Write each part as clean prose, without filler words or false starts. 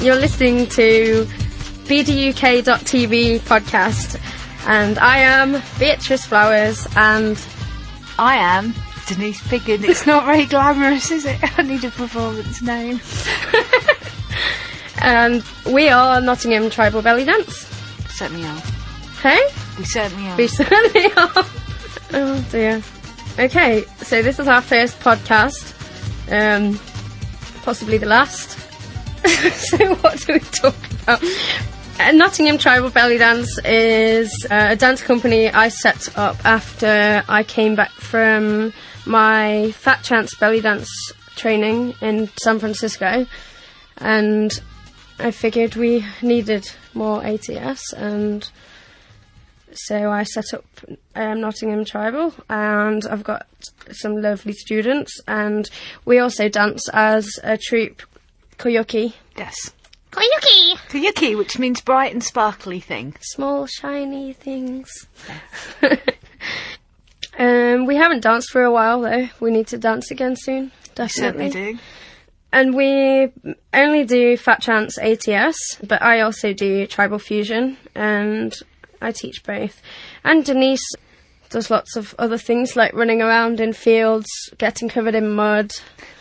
You're listening to BDUK.TV podcast, and I am Beatrice Flowers, and I am Denise Piggin. It's not very glamorous, is it? I need a performance name. And we are Nottingham Tribal Belly Dance. Certainly are. Hey? We certainly are. We certainly are. Oh dear. Okay, so this is our first podcast. Possibly the last. So what do we talk about? Nottingham Tribal Belly Dance is a dance company I set up after I came back from my Fat Chance belly dance training in San Francisco, and I figured we needed more ATS, and so I set up Nottingham Tribal, and I've got some lovely students, and we also dance as a troupe, Koyuki. Yes. Koyuki! Koyuki, which means bright and sparkly thing. Small, shiny things. We haven't danced for a while, though. We need to dance again soon. Definitely. We certainly do. And we only do Fat Chance ATS, but I also do Tribal Fusion, and I teach both. And Denise does lots of other things, like running around in fields, getting covered in mud.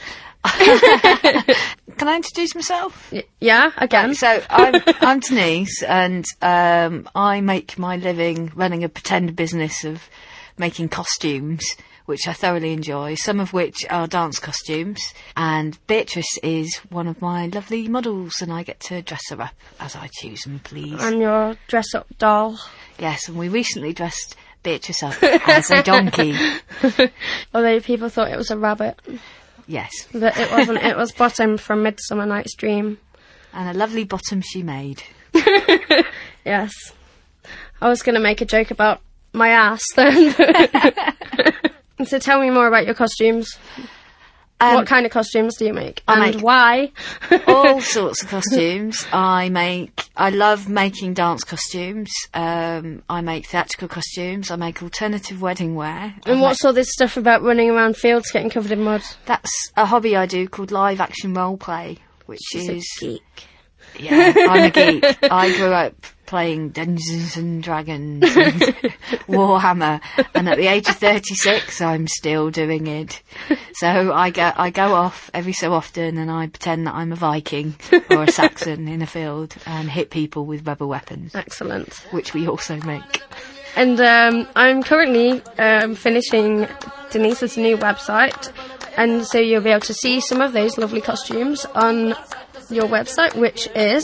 Can I introduce myself? Yeah, again. Right, so I'm Denise, and I make my living running a pretend business of making costumes, which I thoroughly enjoy, some of which are dance costumes. And Beatrice is one of my lovely models, and I get to dress her up as I choose and please. I'm your dress-up doll. Yes, and we recently dressed Beatrice up as a donkey. Although people thought it was a rabbit. Yes. But it wasn't. It was Bottom from Midsummer Night's Dream. And a lovely bottom she made. Yes. I was going to make a joke about my ass then. So tell me more about your costumes. What kind of costumes do you make? Why? All sorts of costumes. I love making dance costumes. I make theatrical costumes. I make alternative wedding wear. And what's all this stuff about running around fields getting covered in mud? That's a hobby I do called live action role play, which She's is... a geek. Yeah, I'm a geek. I grew up playing Dungeons and Dragons and Warhammer, and at the age of 36 I'm still doing it. So I go off every so often and I pretend that I'm a Viking or a Saxon in a field and hit people with rubber weapons. Excellent. Which we also make. And I'm currently finishing Denise's new website, and so you'll be able to see some of those lovely costumes on your website, which is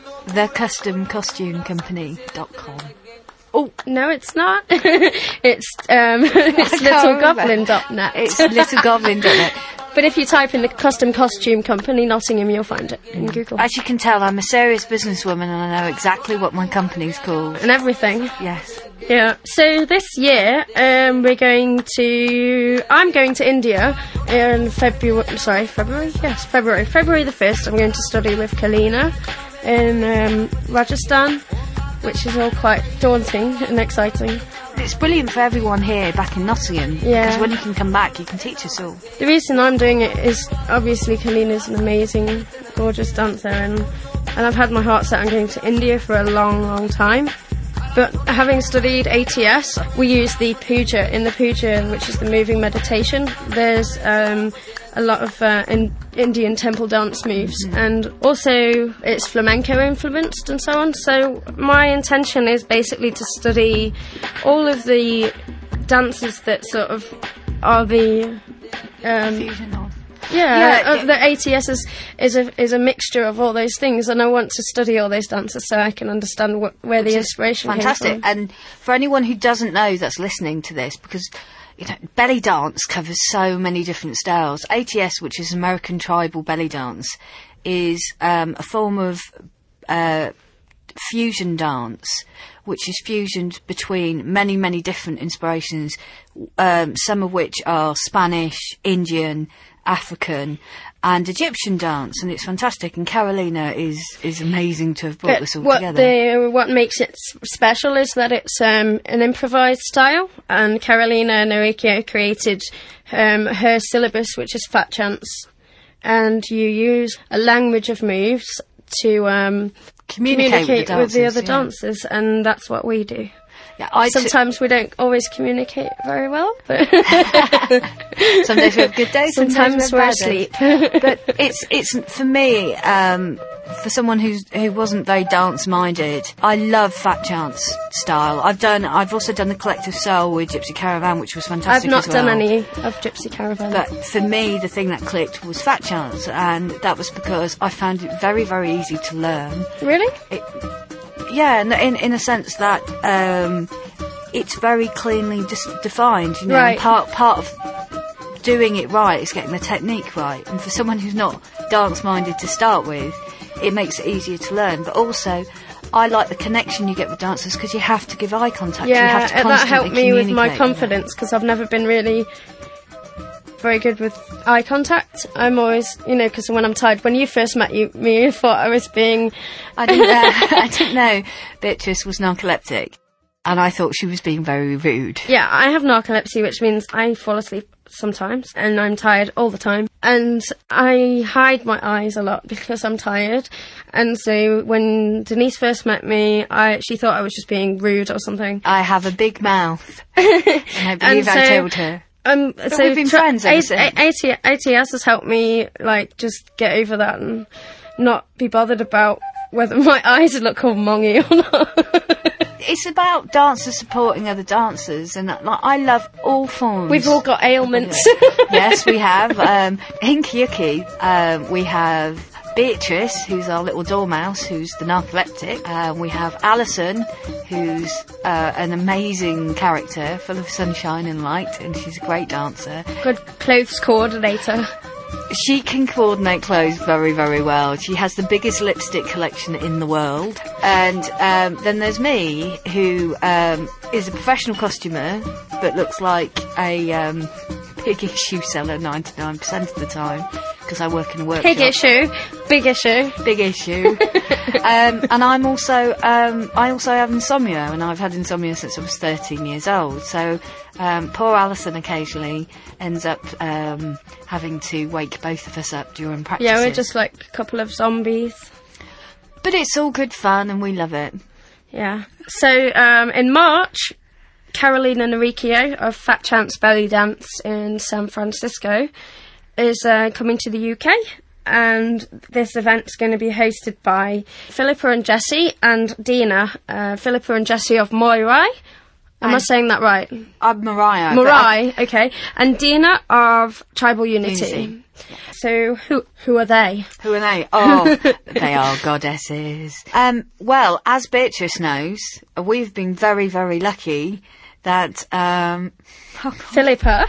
thecustomcostumecompany.com. Oh no, it's not. It's littlegoblin.net. It's littlegoblin.net. But if you type in the Custom Costume Company Nottingham, you'll find it in Google. As you can tell, I'm a serious businesswoman, and I know exactly what my company's called and everything. Yes. Yeah. So this year, I'm going to India in February. Yes, February. February the 1st. I'm going to study with Kalina in Rajasthan, which is all quite daunting and exciting. It's brilliant for everyone here back in Nottingham. Yeah. Because when you can come back, you can teach us all. The reason I'm doing it is obviously Kalina's an amazing, gorgeous dancer, and I've had my heart set on going to India for a long, long time. But having studied ATS, we use the puja. In the puja, which is the moving meditation, there's a lot of Indian temple dance moves, and also it's flamenco influenced and so on. So my intention is basically to study all of the dances that sort of are the Fusion of. the ATS is a mixture of all those things, and I want to study all those dances so I can understand where the inspiration came from. Fantastic. And for anyone who doesn't know that's listening to this, because belly dance covers so many different styles. ATS, which is American Tribal Belly Dance, is a form of fusion dance, which is fusioned between many, many different inspirations, some of which are Spanish, Indian, African and Egyptian dance, and it's fantastic, and Carolina is amazing to have brought this all together. What makes it special is that it's an improvised style, and Carolina Noricchio created her syllabus, which is Fat Chance, and you use a language of moves to communicate with the other dancers, and that's what we do. Yeah, sometimes we don't always communicate very well, but some days we have good days, sometimes we're asleep. But it's for me, for someone who wasn't very dance minded, I love Fat Chance style. I've also done the Collective Soul with Gypsy Caravan, which was fantastic. I've not done any of Gypsy Caravan, but for me the thing that clicked was Fat Chance, and that was because I found it very, very easy to learn. Really? Yeah, in a sense that it's very cleanly defined. You know, right. Part of doing it right is getting the technique right, and for someone who's not dance-minded to start with, it makes it easier to learn. But also, I like the connection you get with dancers because you have to give eye contact. Yeah, you have to and that helped me with my communicate. confidence because I've never been really very good with eye contact. I'm always, because when I'm tired, when you first met me, you thought I was being... I didn't know Beatrice was narcoleptic, and I thought she was being very rude. Yeah, I have narcolepsy, which means I fall asleep sometimes, and I'm tired all the time. And I hide my eyes a lot because I'm tired. And so when Denise first met me, she thought I was just being rude or something. I have a big mouth, and I believe I told her. But so we've been friends ever since. ATS has helped me, just get over that and not be bothered about whether my eyes look all mongy or not. It's about dancers supporting other dancers, and I love all forms. We've all got ailments. Yes, we have. Hinky Yuki, we have Beatrice, who's our little dormouse, who's the narcoleptic. We have Alison, who's an amazing character, full of sunshine and light, and she's a great dancer. Good clothes coordinator. She can coordinate clothes very, very well. She has the biggest lipstick collection in the world. And then there's me, who is a professional costumer, but looks like a pig issue seller 99% of the time, because I work in a workshop. Big issue. Big issue. And I also have insomnia, and I've had insomnia since I was 13 years old. So poor Alison occasionally ends up having to wake both of us up during practices. Yeah, we're just like a couple of zombies. But it's all good fun, and we love it. Yeah. So in March, Carolina Naricchio of Fat Chance Belly Dance in San Francisco is coming to the UK, and this event's going to be hosted by Philippa and Jessie and Dina. Philippa and Jessie of Moirai. Am I saying that right? Mariah. Moirai, okay. And Dina of Tribal Unity. So who are they? Who are they? Oh, they are goddesses. Well, as Beatrice knows, we've been very, very lucky that Philippa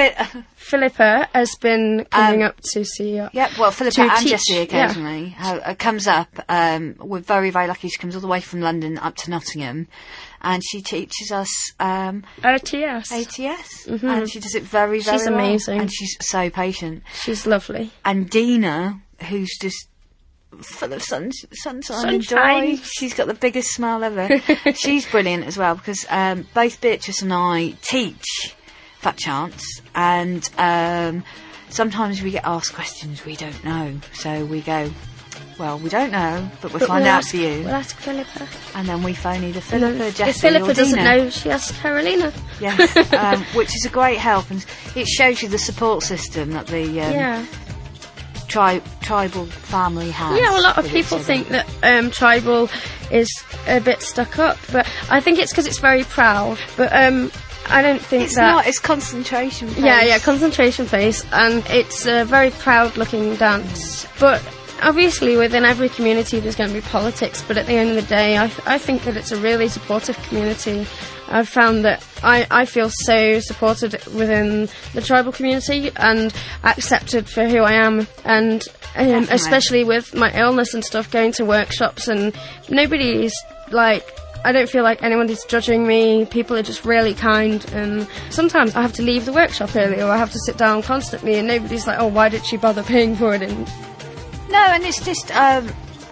has been coming up to see. Yeah, well, Philippa and Jessie occasionally comes up. We're very, very lucky. She comes all the way from London up to Nottingham, and she teaches us ATS, mm-hmm. And she does it very, very well. She's amazing, and she's so patient. She's lovely. And Dina, who's just full of sunshine and joy. She's got the biggest smile ever. She's brilliant as well, because both Beatrice and I teach Fat Chance, and sometimes we get asked questions we don't know, so we go, well, we don't know, but we'll find out for you. We'll ask Philippa. And then we phone either Philippa, Jessie, if Philippa or doesn't Dina. know, she asks Carolina. Yes, which is a great help, and it shows you the support system that the tribal family has. Yeah, well, a lot of people think that tribal is a bit stuck up, but I think it's because it's very proud. But I don't think it's not. It's concentration phase. Yeah, concentration phase, and it's a very proud-looking dance. But obviously, within every community, there's going to be politics. But at the end of the day, I think that it's a really supportive community. I've found that I feel so supported within the tribal community and accepted for who I am, and especially with my illness and stuff, going to workshops, and nobody's like, I don't feel like anyone is judging me. People are just really kind, and sometimes I have to leave the workshop early, or I have to sit down constantly, and nobody's like, oh, why did she bother paying for it? And no, and it's just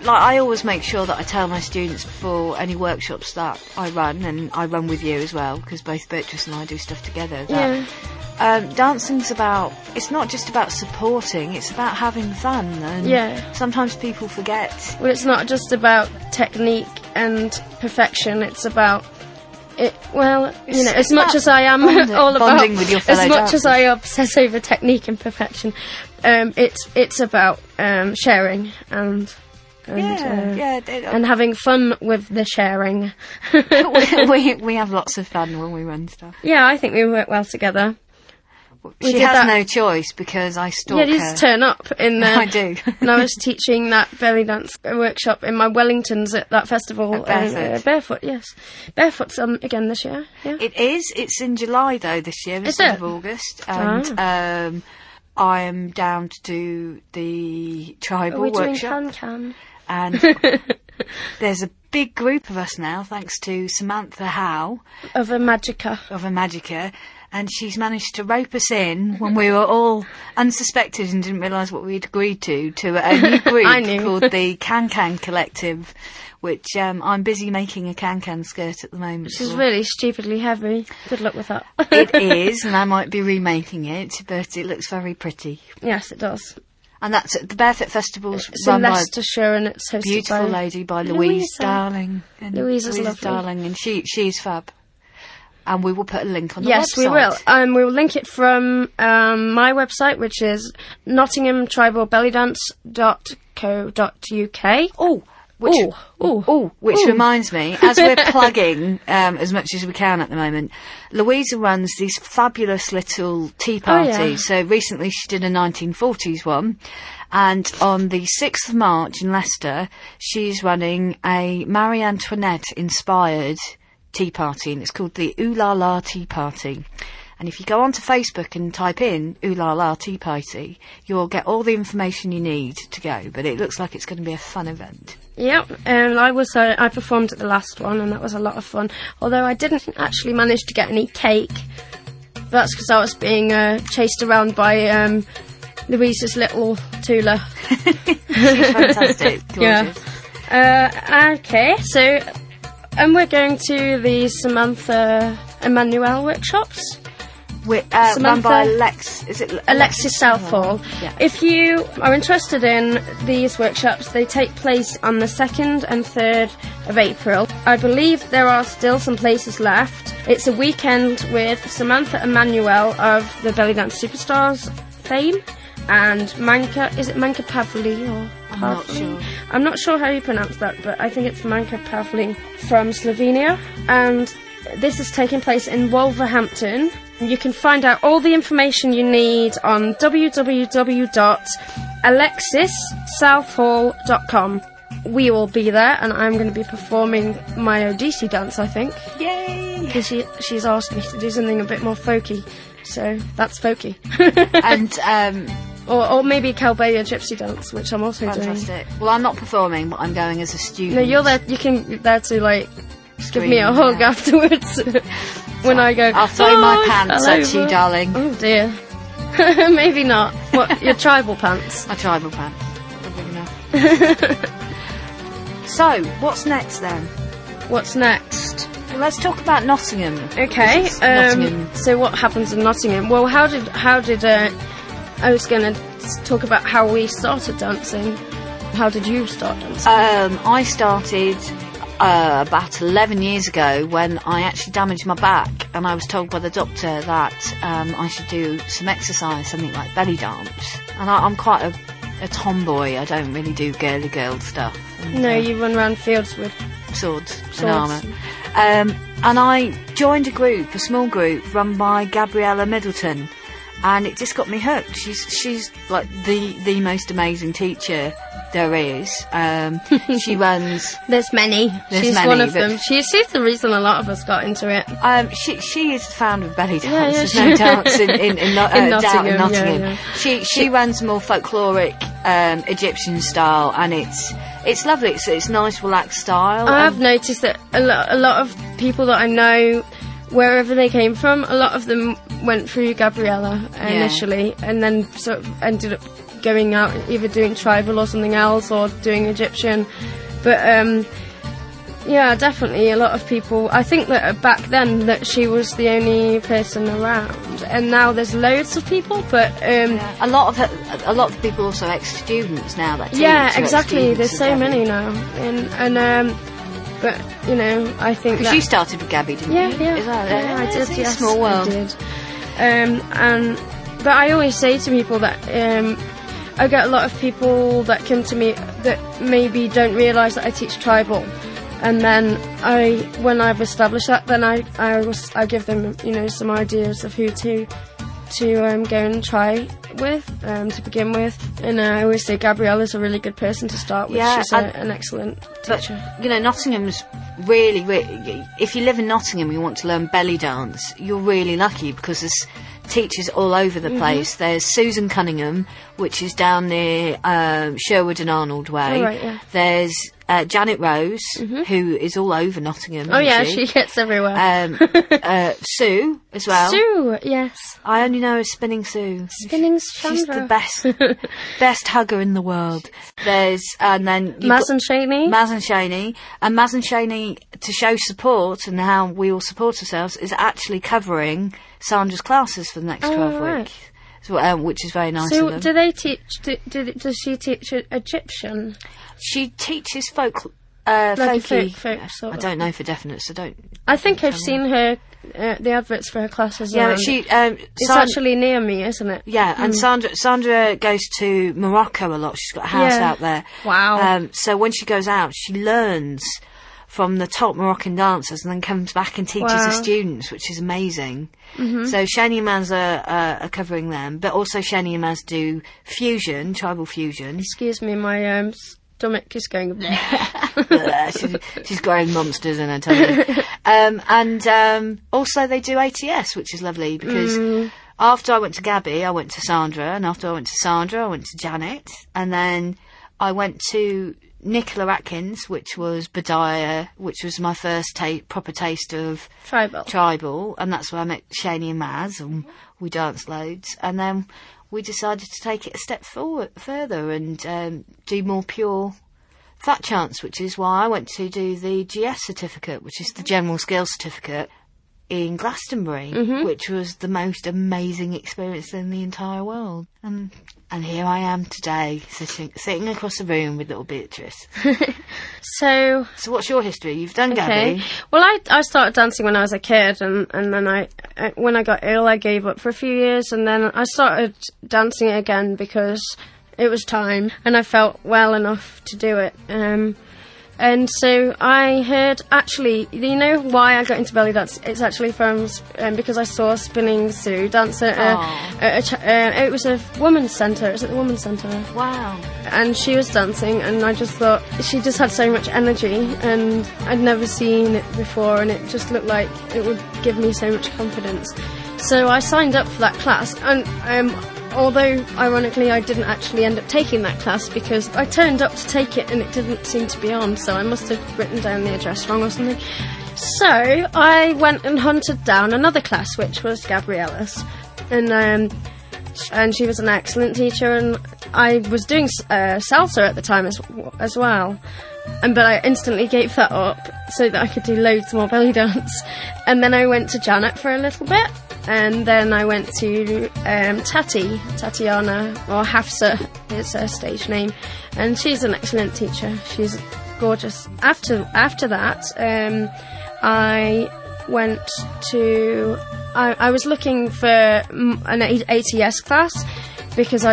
I always make sure that I tell my students before any workshops that I run, and I run with you as well, because both Beatrice and I do stuff together, that dancing's it's not just about supporting, it's about having fun, and sometimes people forget. Well, it's not just about technique and perfection, it's about it. Well, you know, as much as I am all about bonding with your fellow as much dancers. as I obsess over technique and perfection, it's about sharing and having fun with the sharing. we have lots of fun when we run stuff. Yeah, I think we work well together. She has no choice because I stalk her. Yeah, you just turn up in the... I do. And I was teaching that belly dance workshop in my Wellingtons at that festival. At Barefoot. Barefoot, yes. Barefoot's again this year, yeah. It is. It's in July, though, this year, instead of August. And I am down to do the tribal workshop. Are we doing Can-Can? And there's a big group of us now, thanks to Samantha Howe. Of a Magica. And she's managed to rope us in when we were all unsuspected and didn't realise what we'd agreed to a new group called the Can-Can Collective, which I'm busy making a Can-Can skirt at the moment. Which is really stupidly heavy. Good luck with that. It is, and I might be remaking it, but it looks very pretty. Yes, it does. And that's at the Barefoot Festival's It's run in Leicestershire, and it's hosted beautiful by lady by Louise Darling. And Louise lovely. Darling, and she's fab. And we will put a link on the website. Yes, we will. We will link it from my website, which is nottinghamtribalbellydance.co.uk. Which reminds me, as we're plugging as much as we can at the moment, Louisa runs these fabulous little tea parties. Oh, yeah. So recently she did a 1940s one, and on the 6th of March in Leicester, she's running a Marie Antoinette inspired tea party, and it's called the Ooh La La Tea Party. And if you go onto Facebook and type in Ooh La La Tea Party, you'll get all the information you need to go. But it looks like it's going to be a fun event. Yep, and I performed at the last one, and that was a lot of fun. Although I didn't actually manage to get any cake. That's because I was being chased around by Louisa's little Tula. She's fantastic, gorgeous. Yeah. Okay, so... And we're going to the Samantha Emmanuel workshops. Run by Alexis Southall. Yeah. If you are interested in these workshops, they take place on the 2nd and 3rd of April. I believe there are still some places left. It's a weekend with Samantha Emmanuel of the Belly Dance Superstars fame, and Manka Pavli or I'm not sure. I'm not sure how you pronounce that, but I think it's Manka Pavli from Slovenia, and this is taking place in Wolverhampton. You can find out all the information you need on www.alexissouthall.com. We will be there, and I'm going to be performing my Odissi dance, I think. Yay! Because she's asked me to do something a bit more folky, so that's folky. And or maybe Calbeia gypsy dance, which I'm also fantastic. Well, I'm not performing, but I'm going as a student. No, you're there. You're there to give me a hug afterwards. When I go, I'll throw my pants at you, darling. Oh dear. Maybe not. What, your tribal pants? My tribal pants. Big enough. So, what's next then? What's next? Well, let's talk about Nottingham. Okay. Nottingham. So what happens in Nottingham? Well, how did I was going to talk about how we started dancing. How did you start dancing? I started about 11 years ago when I actually damaged my back, and I was told by the doctor that I should do some exercise, something like belly dance. And I'm quite a tomboy. I don't really do girly girl stuff. And, no, you run around fields with swords. And armour. And I joined a small group run by Gabriella Middleton, and it just got me hooked. She's like the most amazing teacher there is. She runs. She's one of them. She's the reason a lot of us got into it. She is the founder of belly dance. Yeah, There's no dance in Nottingham. Yeah. She runs more folkloric Egyptian style, and it's lovely. It's nice, relaxed style. I've noticed that a lot of people that I know, wherever they came from, a lot of them went through Gabriella initially, and then sort of ended up going out, either doing tribal or something else, or doing Egyptian. But yeah, definitely a lot of people. I think that back then that she was the only person around, and now there's loads of people. But a lot of people also ex-students now that teach. Yeah, exactly. There's so many now, and but you know, I think because you started with Gabby, didn't you? Yeah, Is that yeah, I did. It's Yes, a small world. I did. But I always say to people that I get a lot of people that come to me that maybe don't realise that I teach tribal, and then when I've established that, then I give them, you know, some ideas of who to go and try with to begin with. And I always say Gabriella's a really good person to start with. Yeah, she's an excellent teacher. But, you know, Nottingham's really, if you live in Nottingham and you want to learn belly dance, you're really lucky because there's teachers all over the place. There's Susan Cunningham, which is down near Sherwood and Arnold Way. Oh, right, yeah. There's Janet Rose, who is all over Nottingham. Oh yeah, she gets everywhere. Sue as well. Sue, yes. I only know as Spinning Sue. Spinning She's Chandra. the best hugger in the world. There's and then Maz and Shaney. Maz and Shaney, to show support and how we all support ourselves, is actually covering Sandra's classes for the next 12 right. weeks. So, which is very nice of So them. do they teach? Does she teach Egyptian? She teaches folk, Like a folky. folk sort I of. don't know for definite, so don't. I think I've seen her the adverts for her classes. Yeah, around. she. It's actually near me, isn't it? Yeah, and Sandra goes to Morocco a lot. She's got a house Yeah. out there. Wow. So when she goes out, she learns from the top Moroccan dancers and then comes back and teaches the students, which is amazing. So Shani and Maz are covering them, but also Shani and Maz do fusion, tribal fusion. Excuse me, my stomach is going. She's growing monsters in her tummy. And also they do ATS, which is lovely because after I went to Gabby, I went to Sandra, and after I went to Sandra, I went to Janet, and then I went to Nicola Atkins, which was Badiah, which was my first proper taste of tribal, and that's where I met Shani and Maz, and we danced loads, and then we decided to take it a step further and do more pure fat chants, which is why I went to do the GS certificate, which is the General Skills Certificate in Glastonbury, which was the most amazing experience in the entire world. And here I am today, sitting across the room with little Beatrice. So what's your history? You've done Gabby. Well, I started dancing when I was a kid, and then when I got ill, I gave up for a few years, and then I started dancing again because it was time, and I felt well enough to do it. And so I heard, actually, you know why I got into belly dance? It's actually from because I saw Spinning Sue dance at it was a women's centre. Is it the women's centre? Wow. And she was dancing, and I just thought she just had so much energy, and I'd never seen it before, and it just looked like it would give me so much confidence. So I signed up for that class, and although, ironically, I didn't actually end up taking that class because I turned up to take it and it didn't seem to be on, so I must have written down the address wrong or something. So I went and hunted down another class, which was Gabriella's, and she was an excellent teacher, and I was doing salsa at the time as well. But I instantly gave that up so that I could do loads more belly dance. And then I went to Janet for a little bit. And then I went to Tatiana, or Hafsa is her stage name. And she's an excellent teacher. She's gorgeous. After that, I went to... I was looking for an ATS class because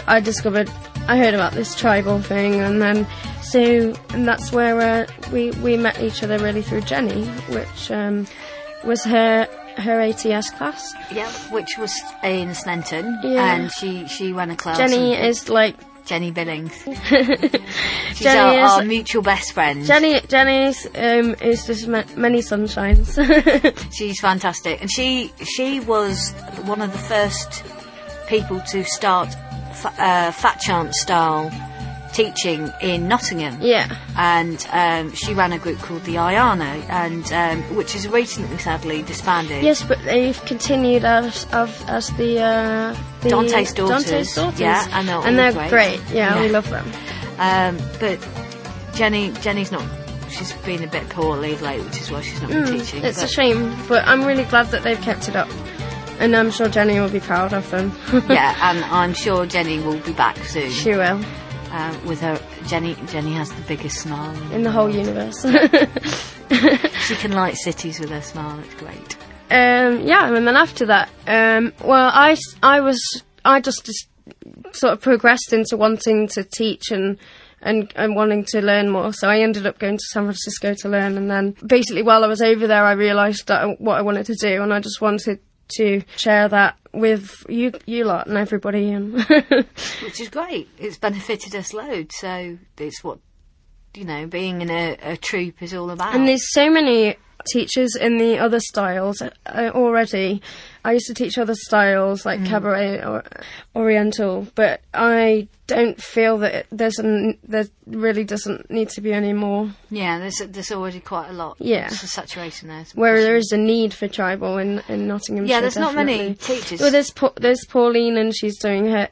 I heard about this tribal thing, and that's where we met each other really through Jenny, which was her ATS class. Yeah, which was in Sneinton, and she ran a class. Jenny is like Jenny Billings. She's our mutual best friend. Jenny's is just many sunshines. She's fantastic, and she was one of the first people to start fat chant style teaching in Nottingham. Yeah. And she ran a group called the Ayano, and which has recently sadly disbanded. Yes, but they've continued as the Dante's Daughters. Dante's Daughters. Yeah, and they're great. Yeah, we love them. But Jenny's not. She's been a bit poorly of late, which is why she's not been teaching. It's a shame, but I'm really glad that they've kept it up. And I'm sure Jenny will be proud of them. Yeah, and I'm sure Jenny will be back soon. She will. With her, Jenny has the biggest smile in the whole universe. She can light cities with her smile. It's great. Yeah, and then after that, I just sort of progressed into wanting to teach and wanting to learn more. So I ended up going to San Francisco to learn, and then basically while I was over there, I realised that what I wanted to do, and I just wanted to share that with you lot and everybody, and which is great. It's benefited us loads. So it's what being in a troupe is all about. And there's so many teachers in the other styles already. I used to teach other styles like cabaret or oriental, but I don't feel that there really doesn't need to be any more. Yeah, there's already quite a lot. Yeah, there's a saturation there. Where there is a need for tribal in Nottinghamshire. Yeah, there's definitely. not many teachers. Well, there's Pauline, and she's doing her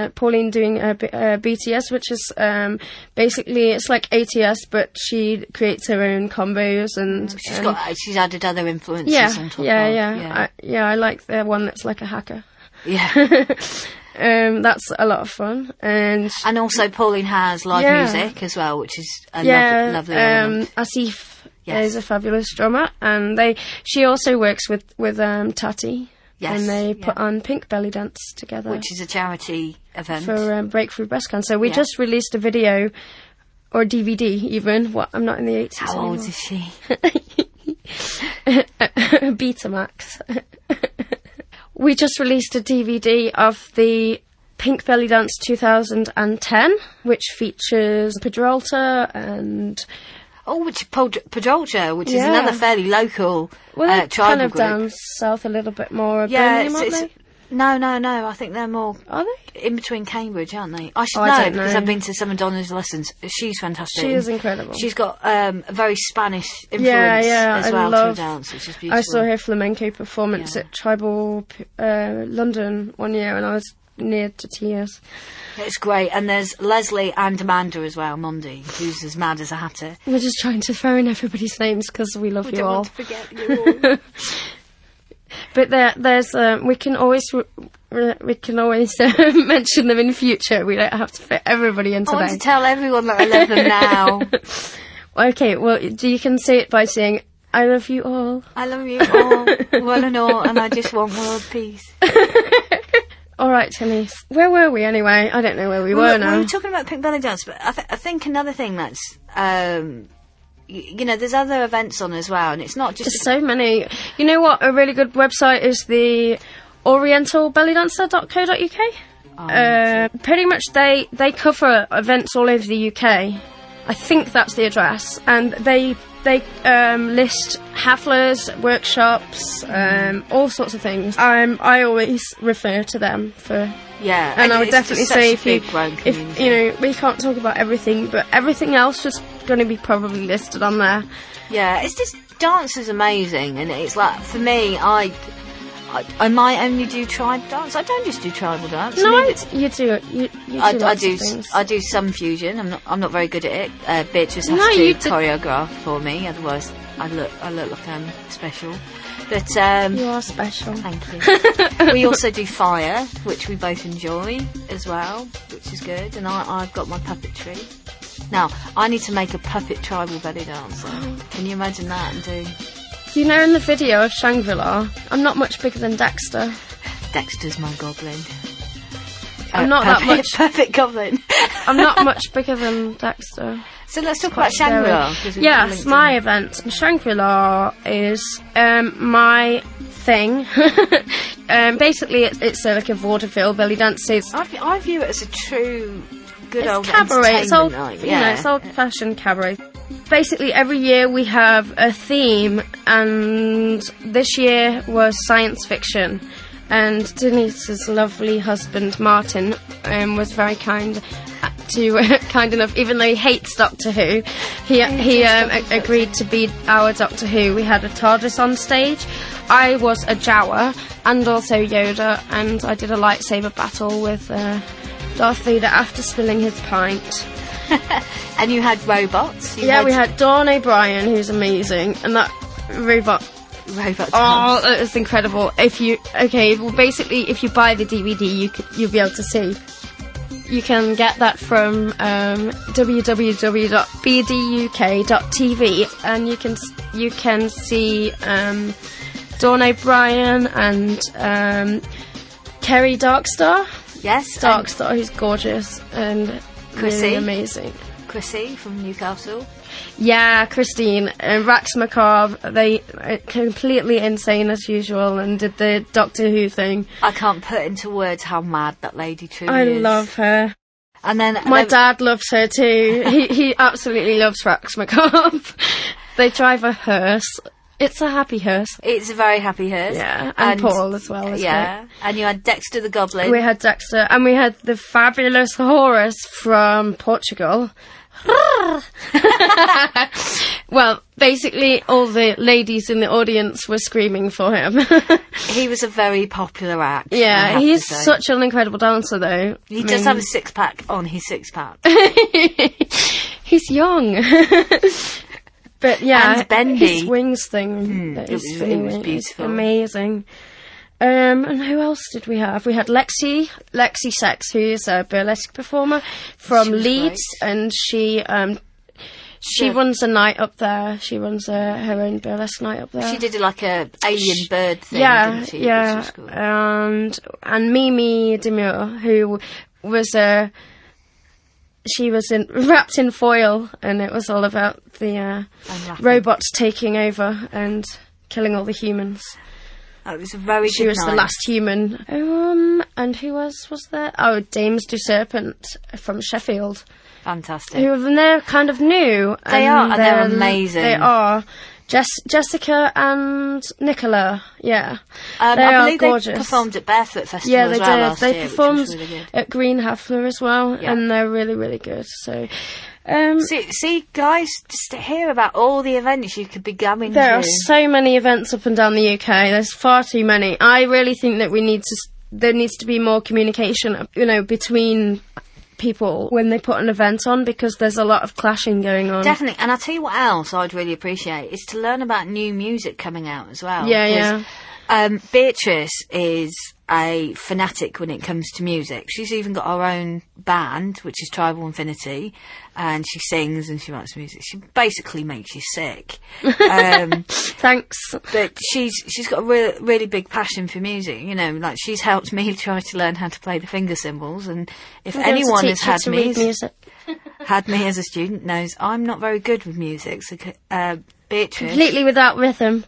BTS, which is basically it's like ATS, but she creates her own combos, and she's added other influences on top. I like the one that's like a hacker. Yeah. That's a lot of fun, and also Pauline has live music as well, which is a lovely element. Asif is a fabulous drummer, and she also works with Tati, and they put on Pink Belly Dance together, which is a charity event for breakthrough breast cancer. We just released a video or DVD even. I'm not in the 80s. How old is she? Betamax. We just released a DVD of the Pink Belly Dance 2010, which features Pedrolta and... Pedrolta, which is another fairly local tribal kind of group. Down south a little bit more. Birmingham, aren't they? No. I think they're more... Are they? In between Cambridge, aren't they? I should I know, don't because know. I've been to some of Donna's lessons. She's fantastic. She is incredible. She's got a very Spanish influence as well to her dance, which is beautiful. I saw her flamenco performance at Tribal London one year, and I was near to tears. It's great. And there's Leslie and Amanda as well, Mondi, who's as mad as a hatter. We're just trying to throw in everybody's names because we love you all. We don't want to forget you all. But there's we can always mention them in future. We don't have to fit everybody in today. I want to tell everyone that I love them now. Okay, well, you can say it by saying, I love you all. I love you all, one and all, and I just want world peace. All right, Tilly. Where were we anyway? I don't know where we were now. We were talking about Pink Belly Dance, but I think another thing that's... there's other events on as well, and it's not just... There's so many. You know what? A really good website is the orientalbellydancer.co.uk. Pretty much they cover events all over the UK. I think that's the address, and they list haflas, workshops, all sorts of things. I always refer to them for... Yeah, and I would definitely say if we can't talk about everything, but everything else is going to be probably listed on there. Yeah, it's just dance is amazing, and it's like for me, I might only do tribe dance. I don't just do tribal dance. No, you do. I do some fusion. I'm not very good at it. Beatrice has to choreograph for me, otherwise I look like I'm special. But you are special. Thank you. We also do fire, which we both enjoy as well, which is good. And I've got my puppetry. Now I need to make a puppet tribal belly dancer. Can you imagine that? And do you know in the video of Shangri-La, I'm not much bigger than Dexter. Dexter's my goblin. I'm not that much. Perfect goblin. I'm not much bigger than Dexter. So let's talk about Shangri-La. Yes, my event. Shangri-La is my thing. Basically, it's like a vaudeville belly dance. I view it as a true good old cabaret. It's old, night. it's old-fashioned cabaret. Basically, every year we have a theme, and this year was science fiction. And Denise's lovely husband, Martin, was very kind kind enough, even though he hates Doctor Who, he agreed to be our Doctor Who. We had a TARDIS on stage. I was a Jawa and also Yoda, and I did a lightsaber battle with Darth Vader after spilling his pint. And you had robots? We had Dawn O'Brien, who's amazing, and that robot. Oh, it was incredible. If you buy the DVD, you'll be able to see. You can get that from www.bduk.tv, and you can see Dawn O'Brien and Kerry Darkstar. Yes, Darkstar, who's gorgeous and Chrissy. Really amazing. Chrissy from Newcastle. Yeah, Christine and Rax Macabre. They are completely insane as usual and did the Doctor Who thing. I can't put into words how mad that lady truly I is. love her. And then my dad loves her too. he absolutely loves Rax Macabre. They drive a hearse. It's a happy hearse. It's a very happy hearse. Yeah, and Paul as well. Yeah, and you had Dexter the Goblin. We had Dexter, and we had the fabulous Horus from Portugal. Well, basically all the ladies in the audience were screaming for him. He was a very popular act. Yeah, he's such an incredible dancer though. He does have a six-pack on his six-pack. He's young. But yeah, and Bendy. His wings thing it was beautiful. Amazing. And who else did we have? We had Lexi Sex, who is a burlesque performer from Leeds, great. And she runs a night up there. She runs her own burlesque night up there. She did like a alien bird thing, didn't she? Yeah, cool. And Mimi Demure, who was she was wrapped in foil, and it was all about the robots taking over and killing all the humans. It was a very She was night. the last human. And who was there? Oh, Dames Du Serpent from Sheffield. Fantastic. They're kind of new. They are, and they're amazing. They are. Jessica and Nicola, yeah. I believe gorgeous. They performed at Barefoot Festival as well last year. They performed really good. at Green Hafler as well, and they're really, really good. So, see, guys, just to hear about all the events you could be going to. There are so many events up and down the UK. There's far too many. I really think that there needs to be more communication, between people when they put an event on, because there's a lot of clashing going on. Definitely, and I'll tell you what else I'd really appreciate is to learn about new music coming out as well. Yeah. Beatrice is a fanatic when it comes to music. She's even got her own band, which is Tribal Infinity, and she sings and she writes music. She basically makes you sick. Thanks. But she's got a really big passion for music. Like she's helped me try to learn how to play the finger cymbals, and if anyone has had me as a student knows I'm not very good with music. So Beatrice, completely without rhythm.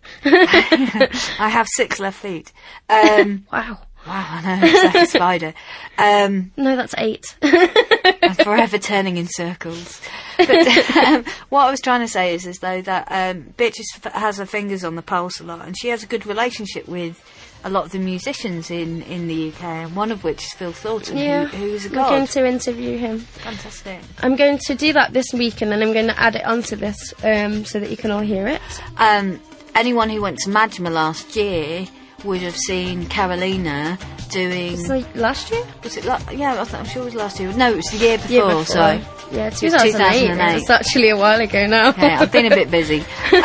I have 6 left feet. Wow, I know, it's like a spider. No, that's 8. I'm forever turning in circles. But what I was trying to say is though that Beatrice has her fingers on the pulse a lot, and she has a good relationship with a lot of the musicians in the UK, and one of which is Phil Thornton, who is a god. We're going to interview him. Fantastic. I'm going to do that this week, and then I'm going to add it onto this so that you can all hear it. Anyone who went to Majma last year would have seen Carolina doing... Was it last year? Was it I'm sure it was last year. No, it was the year before. So yeah, 2008. It's actually a while ago now. Yeah, I've been a bit busy.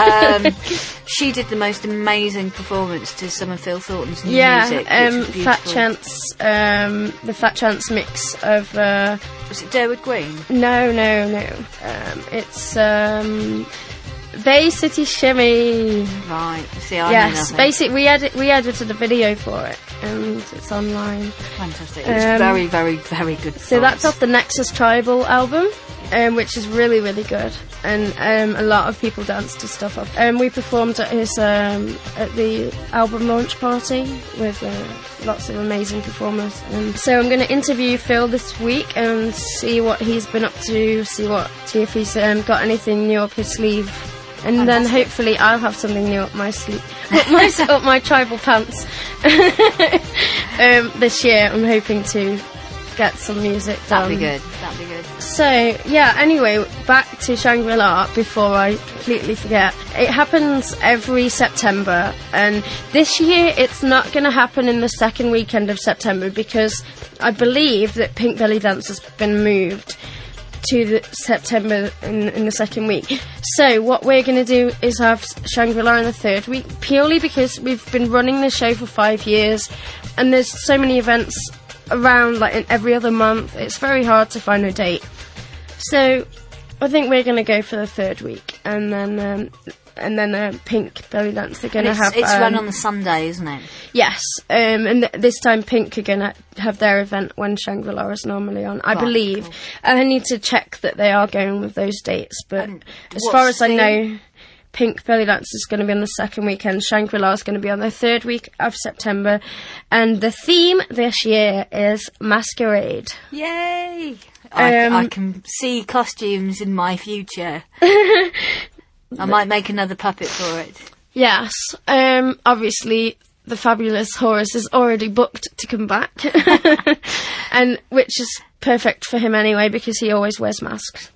She did the most amazing performance to some of Phil Thornton's new music. Fat Chance, the Fat Chance mix of... was it Derwood Green? No. It's... Bay City Shimmy. Right. See, I know nothing. Basically, we edited a video for it, and it's online. Fantastic. It's very, very, very good. So that's off the Nexus Tribal album, which is really, really good, and a lot of people danced to stuff up. We performed at his at the album launch party with lots of amazing performers. And so I'm going to interview Phil this week and see what he's been up to, see if he's got anything new up his sleeve. And then hopefully I'll have something new up my sleeve, up my tribal pants. This year I'm hoping to. get some music done. That'd be good. That'd be good. So, yeah, anyway, back to Shangri-La before I completely forget. It happens every September, and this year it's not going to happen in the second weekend of September because I believe that Pink Belly Dance has been moved to the September in the second week. So what we're going to do is have Shangri-La in the third week, purely because we've been running the show for 5 years, and there's so many events around, like, in every other month. It's very hard to find a date. So I think we're going to go for the third week, and then Pink Belly Dance, they're going to have... It's run on the Sunday, isn't it? Yes, and this time Pink are going to have their event when Shangri-La is normally on, I believe. Cool. I need to check that they are going with those dates, but as far as I know, Pink Belly Dance is going to be on the second weekend, Shangri-La is going to be on the third week of September, and the theme this year is Masquerade. Yay! I can see costumes in my future. I might make another puppet for it. Yes. Obviously, the Fabulous Horace is already booked to come back. And which is perfect for him anyway, because he always wears masks.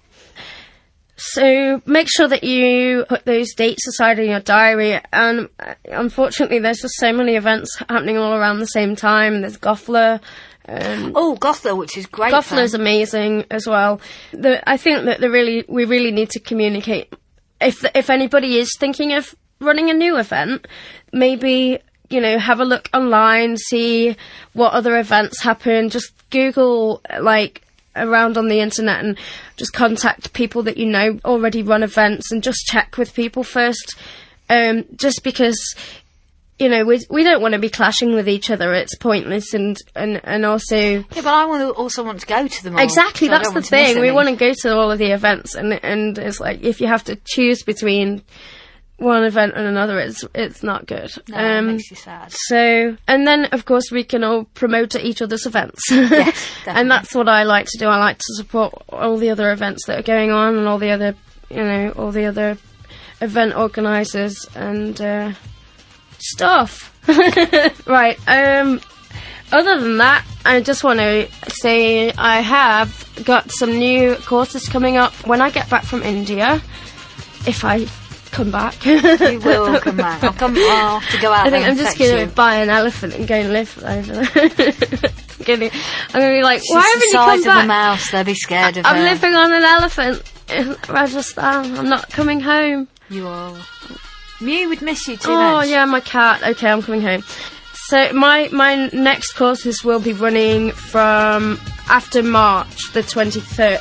So make sure that you put those dates aside in your diary. And unfortunately, there's just so many events happening all around the same time. There's Gothla. Gothla, which is great. Gothla is amazing as well. I think that we really need to communicate. If anybody is thinking of running a new event, maybe, have a look online, see what other events happen. Just Google, around on the internet and just contact people that already run events and just check with people first. Just because, we don't want to be clashing with each other. It's pointless and also... Yeah, but I also want to go to them all. Exactly, so that's the thing. We want to go to all of the events and it's like, if you have to choose between one event and another, it's not good. No, it makes you sad. So, and then, of course, we can all promote each other's events. Yes, definitely. And that's what I like to do. I like to support all the other events that are going on and all the other, all the other event organisers and... stuff. Right. Other than that, I just want to say I have got some new courses coming up when I get back from India. If I come back. You will come back. I'll have to go out. I think I'm just going to buy an elephant and go and live over there. I'm going to be like, why haven't you come back? She's the size of a mouse. They'll be scared of her. I'm living on an elephant in Rajasthan. I'm not coming home. You are. Mew would miss you too much. Oh, yeah, my cat. Okay, I'm coming home. So my next courses will be running from after March the 23rd,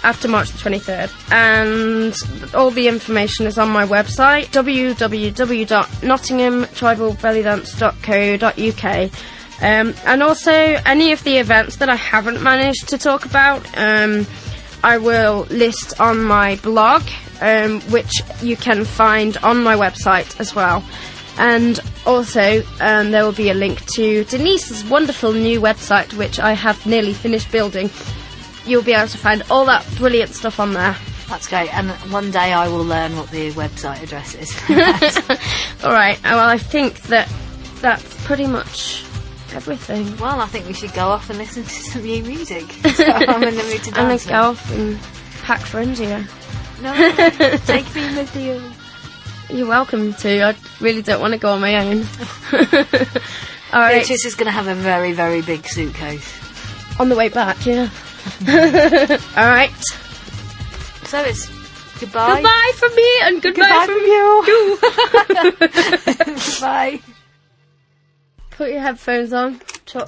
and all the information is on my website, www.nottinghamtribalbellydance.co.uk. And also any of the events that I haven't managed to talk about, I will list on my blog, which you can find on my website as well. And also, there will be a link to Denise's wonderful new website, which I have nearly finished building. You'll be able to find all that brilliant stuff on there. That's great. And one day I will learn what the website address is. All right. Well, I think that's pretty much everything. Well, I think we should go off and listen to some new music. So I'm in the mood to dance. I'm going to go off and pack for India. No, take me with you. You're welcome to. I really don't want to go on my own. All right. Beatrice is going to have a very, very big suitcase. On the way back, yeah. All right. So it's goodbye. Goodbye from me and goodbye from you. Goodbye. Put your headphones on, Chuck.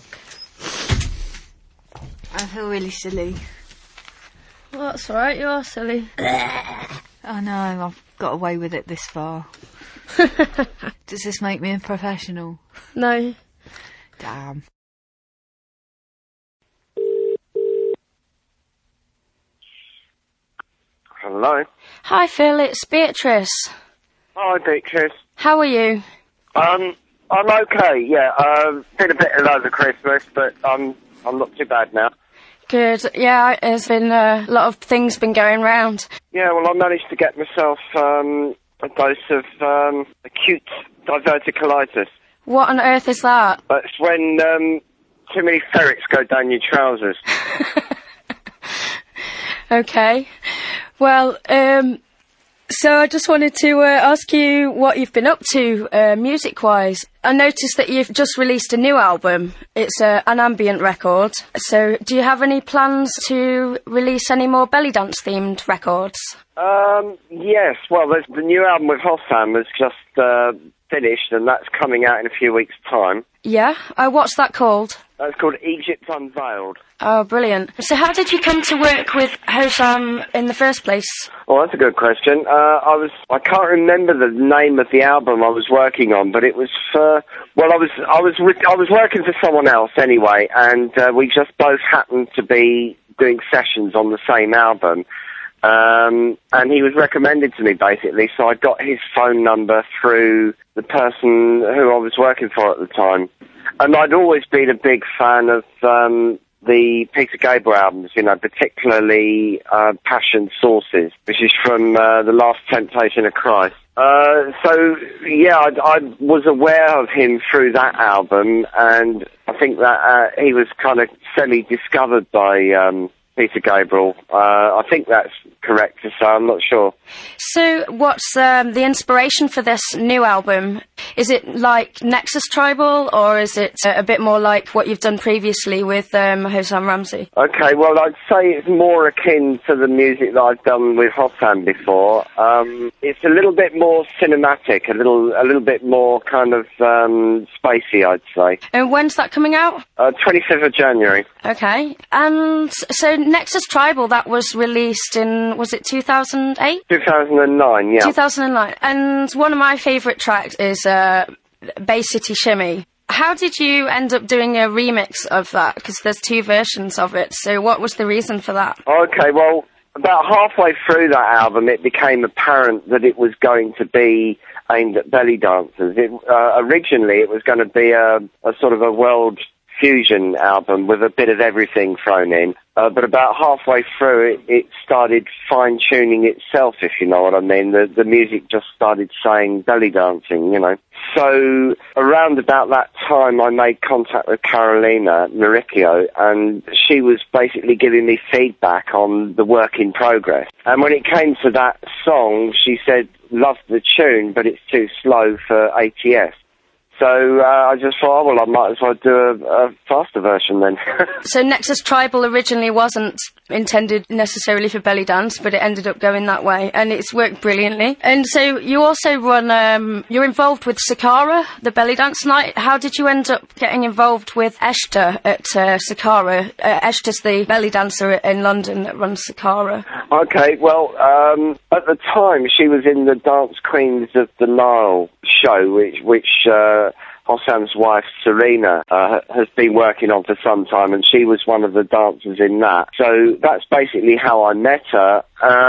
I feel really silly. Well, that's alright, you are silly. Oh no, I've got away with it this far. Does this make me a professional? No. Damn. Hello. Hi Phil, it's Beatrice. Hi Beatrice. How are you? I'm okay, yeah. Been a bit ill over Christmas, but I'm not too bad now. Good. Yeah, there's been a lot of things been going round. Yeah, well, I managed to get myself a dose of acute diverticulitis. What on earth is that? That's when Too many ferrets go down your trousers. Okay. Well, so I just wanted to ask you what you've been up to music-wise. I noticed that you've just released a new album. It's an ambient record. So do you have any plans to release any more belly dance-themed records? Yes. Well, there's the new album with Hossam has just finished, and that's coming out in a few weeks' time. Yeah? What's that called? That's called Egypt Unveiled. Oh, brilliant. So how did you come to work with Hossam in the first place? Oh, that's a good question. I can't remember the name of the album I was working on, but it was for, well, I was working for someone else anyway, and we just both happened to be doing sessions on the same album. And he was recommended to me, basically, so I got his phone number through the person who I was working for at the time. And I'd always been a big fan of the Peter Gabriel albums, you know, particularly Passion Sources, which is from The Last Temptation of Christ. So, yeah, I was aware of him through that album, and I think that he was kind of semi-discovered by Peter Gabriel. I think that's correct to say, I'm not sure. So what's the inspiration for this new album? Is it like Nexus Tribal, or is it a bit more like what you've done previously with Hossam Ramzy? Okay, well, I'd say it's more akin to the music that I've done with Hossam before. It's a little bit more cinematic, a little bit more kind of spacey, I'd say. And when's that coming out? 25th of January. Okay. And so Nexus Tribal, that was released in, was it 2008? 2009, yeah. 2009. And one of my favourite tracks is Bay City Shimmy. How did you end up doing a remix of that? Because there's two versions of it. So what was the reason for that? Okay, well, about halfway through that album, it became apparent that it was going to be aimed at belly dancers. Originally, it was going to be a sort of a world fusion album with a bit of everything thrown in. But about halfway through it started fine-tuning itself, if you know what I mean. The music just started saying belly dancing, you know. So around about that time, I made contact with Carolina Maricchio, and she was basically giving me feedback on the work in progress. And when it came to that song, she said, loved the tune, but it's too slow for ATS. So I just thought, well, I might as well do a faster version then. So Nexus Tribal originally wasn't intended necessarily for belly dance, but it ended up going that way, and it's worked brilliantly. And so you also run, you're involved with Sakara, the belly dance night. How did you end up getting involved with Eshta at Sakara? Eshta's the belly dancer in London that runs Sakara. Okay, well, at the time she was in the Dance Queens of the Nile show, which Hossam's wife, Serena, has been working on for some time, and she was one of the dancers in that. So that's basically how I met her.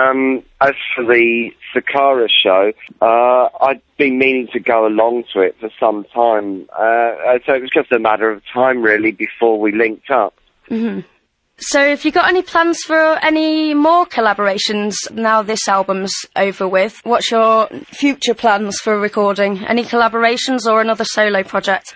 As for the Sakara show, I'd been meaning to go along to it for some time. So it was just a matter of time, really, before we linked up. Mm-hmm. So have you got any plans for any more collaborations now this album's over with? What's your future plans for recording? Any collaborations or another solo project?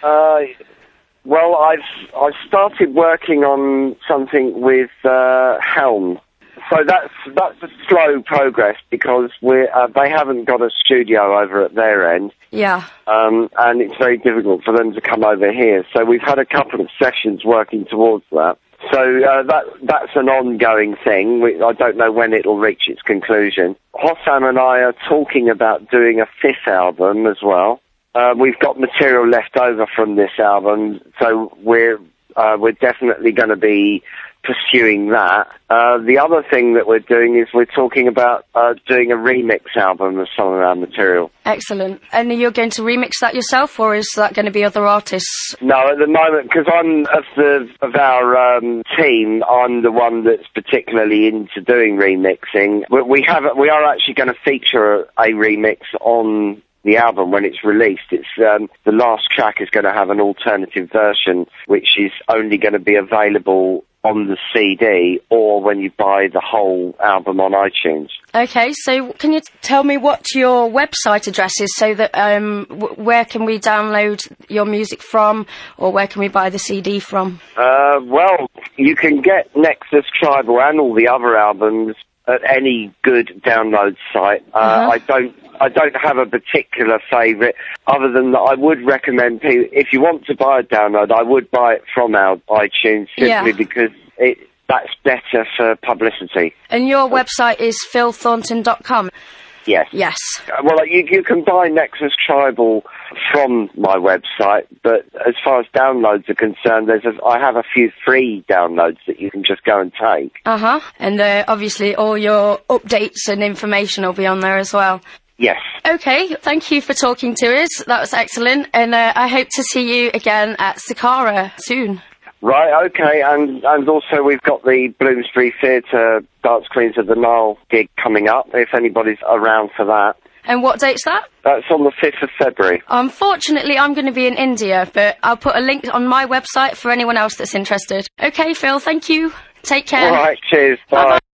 Well, I've started working on something with Helm. So that's a slow progress because they haven't got a studio over at their end. Yeah. And it's very difficult for them to come over here. So we've had a couple of sessions working towards that. So that's an ongoing thing. I don't know when it'll reach its conclusion. Hossam and I are talking about doing a fifth album as well. We've got material left over from this album, so we're definitely going to be pursuing that. The other thing that we're doing is we're talking about doing a remix album of some of our material. Excellent. And you're going to remix that yourself, or is that going to be other artists? No, at the moment, because I'm of our team, I'm the one that's particularly into doing remixing. We are actually going to feature a remix on the album when it's released. It's the last track is going to have an alternative version, which is only going to be available on the CD or when you buy the whole album on iTunes. Okay, so can you tell me what your website address is so that where can we download your music from, or where can we buy the CD from? Well, you can get Nexus Tribal and all the other albums at any good download site. I don't have a particular favourite, other than that I would recommend people, if you want to buy a download, I would buy it from our iTunes simply because that's better for publicity. And your website is philthornton.com? Yes. Yes. Well, you can buy Nexus Tribal from my website, but as far as downloads are concerned, I have a few free downloads that you can just go and take. And obviously all your updates and information will be on there as well. Yes. Okay, thank you for talking to us. That was excellent, and I hope to see you again at Sakara soon. Right, okay, and also we've got the Bloomsbury Theatre Dance Queens of the Nile gig coming up, if anybody's around for that. And what date's that? That's on the 5th of February. Unfortunately, I'm going to be in India, but I'll put a link on my website for anyone else that's interested. Okay, Phil, thank you. Take care. All right, cheers. Bye. Bye-bye.